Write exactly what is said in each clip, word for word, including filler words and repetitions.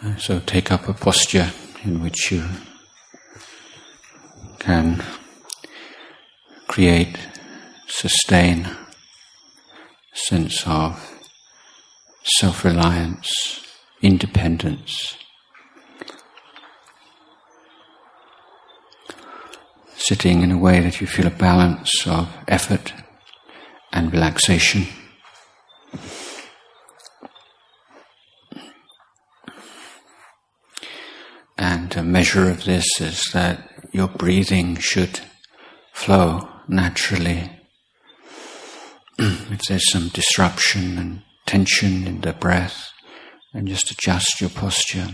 Uh, so take up a posture in which you can create, sustain a sense of self-reliance, independence. Sitting in a way that you feel a balance of effort and relaxation. And a measure of this is that your breathing should flow naturally. If there's some disruption and tension in the breath, then just adjust your posture.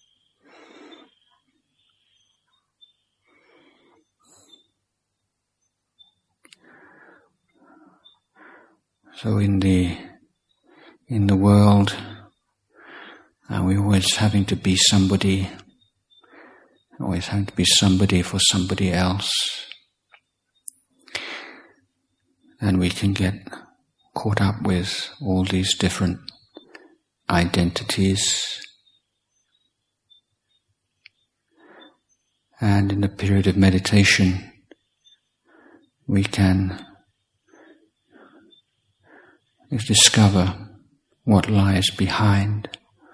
So in the in the world, uh, we're always having to be somebody, always having to be somebody for somebody else. And we can get caught up with all these different identities. And in the period of meditation, we can discover what lies behind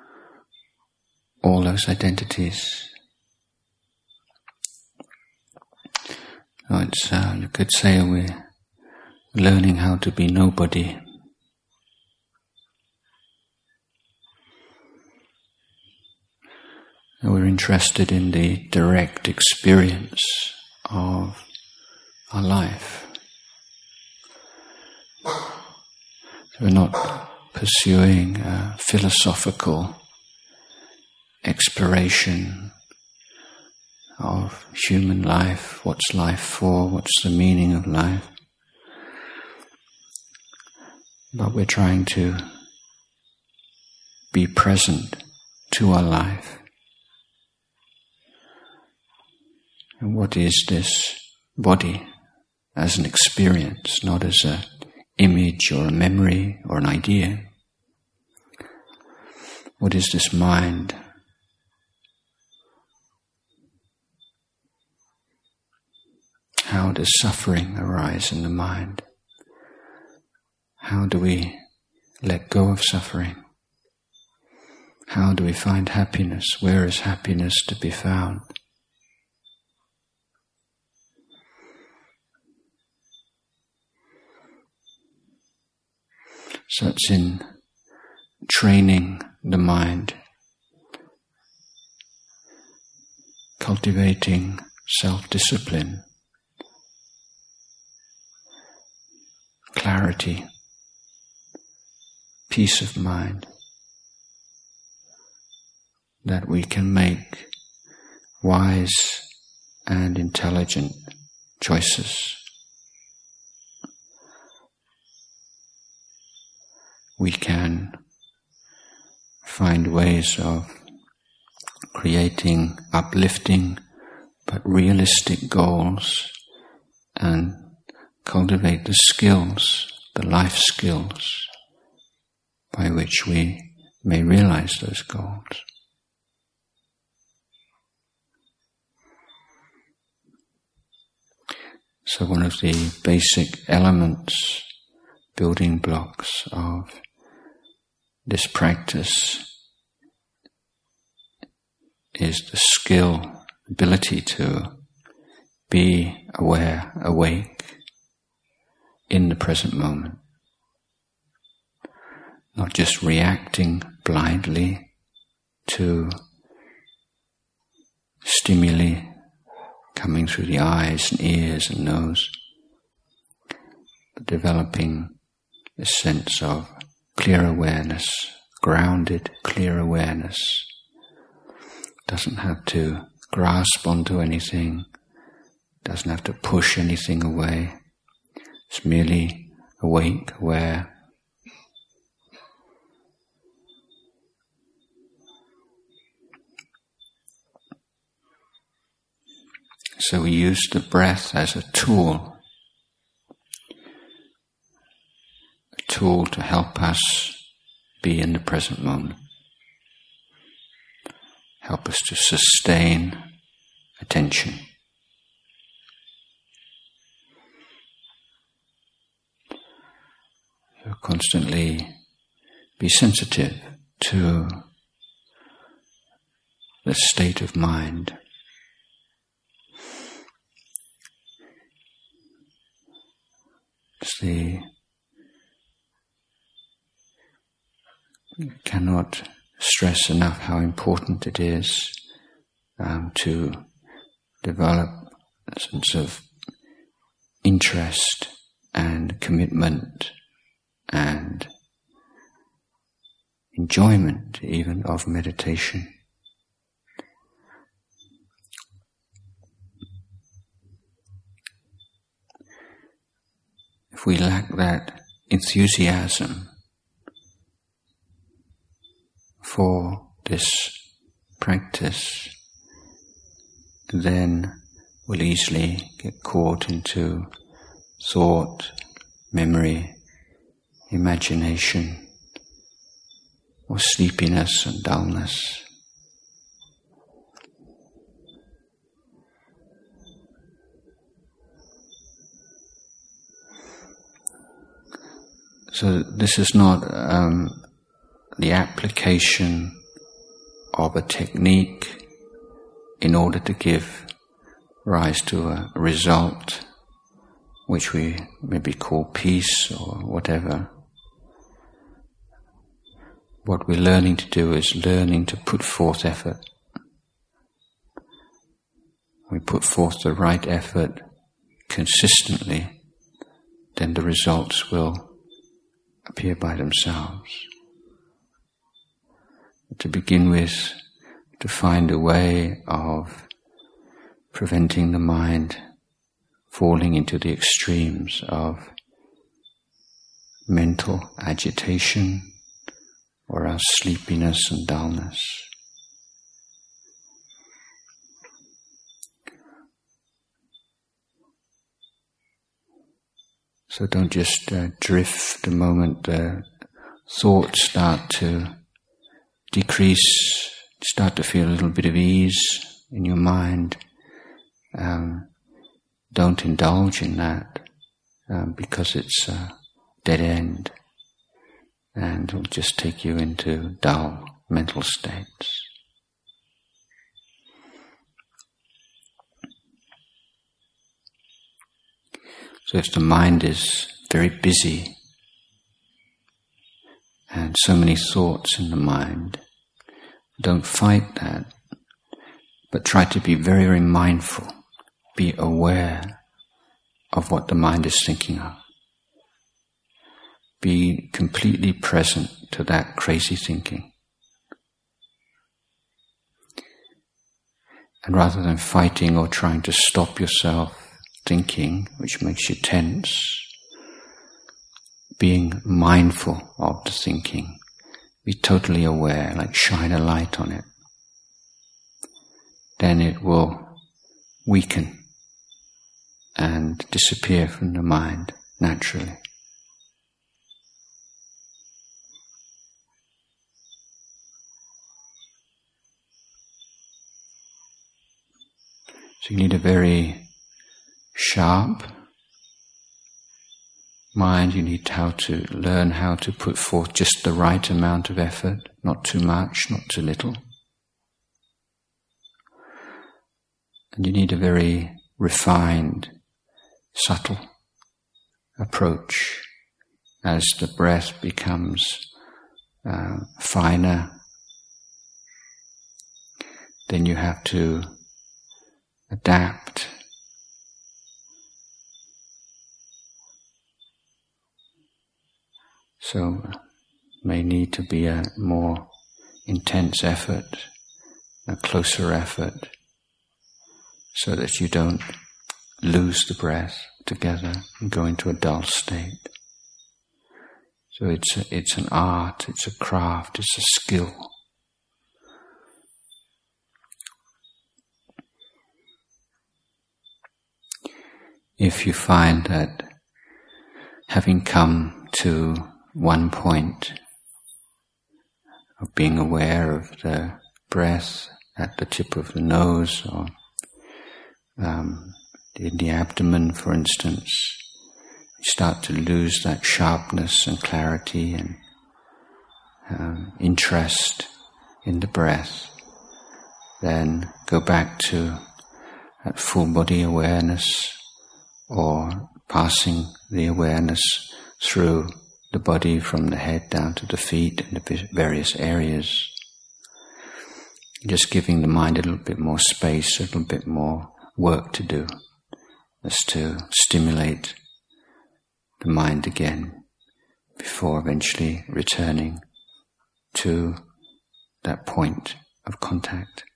all those identities. So it's, uh, you could say we're learning how to be nobody. We're interested in the direct experience of our life. So we're not pursuing a philosophical exploration of human life, what's life for, what's the meaning of life. But we're trying to be present to our life. And what is this body as an experience, not as an image or a memory or an idea? What is this mind? How does suffering arise in the mind? How do we let go of suffering? How do we find happiness? Where is happiness to be found? So it's in training the mind, cultivating self-discipline, clarity, peace of mind, that we can make wise and intelligent choices. We can find ways of creating uplifting but realistic goals and cultivate the skills, the life skills, by which we may realize those goals. So one of the basic elements, building blocks of this practice is the skill, ability to be aware, awake in the present moment. Not just reacting blindly to stimuli coming through the eyes and ears and nose, but developing a sense of clear awareness, grounded, clear awareness. Doesn't have to grasp onto anything, doesn't have to push anything away. It's merely awake, aware. So we use the breath as a tool, a tool to help us be in the present moment. help us to sustain attention. So constantly be sensitive to the state of mind. It's the cannot stress enough how important it is um, to develop a sense of interest and commitment and enjoyment even of meditation. If we lack that enthusiasm for this practice, then we'll easily get caught into thought, memory, imagination, or sleepiness and dullness. So this is not um, the application of a technique in order to give rise to a result which we maybe call peace or whatever. What we're learning to do is learning to put forth effort. We put forth the right effort consistently, then the results will appear by themselves. To begin with, to find a way of preventing the mind falling into the extremes of mental agitation or else sleepiness and dullness. So don't just uh, drift the moment the thoughts start to decrease, start to feel a little bit of ease in your mind. Um, don't indulge in that um, because it's a dead end and it will just take you into dull mental states. So if the mind is very busy and so many thoughts in the mind, don't fight that, but try to be very, very mindful. Be aware of what the mind is thinking of. Be completely present to that crazy thinking. And rather than fighting or trying to stop yourself thinking, which makes you tense, being mindful of the thinking, be totally aware, like shine a light on it. Then it will weaken and disappear from the mind naturally. So you need a very sharp mind. You need how to learn how to put forth just the right amount of effort, not too much, not too little. And you need a very refined, subtle approach as the breath becomes uh, finer. Then you have to adapt. So may need to be a more intense effort, a closer effort, so that you don't lose the breath together and go into a dull state. So it's a, it's an art, it's a craft, it's a skill. If you find that having come to one point of being aware of the breath at the tip of the nose, or um, in the abdomen, for instance, you start to lose that sharpness and clarity and um, interest in the breath, then go back to that full body awareness, or passing the awareness through the body from the head down to the feet and the various areas. Just giving the mind a little bit more space, a little bit more work to do, as to stimulate the mind again before eventually returning to that point of contact.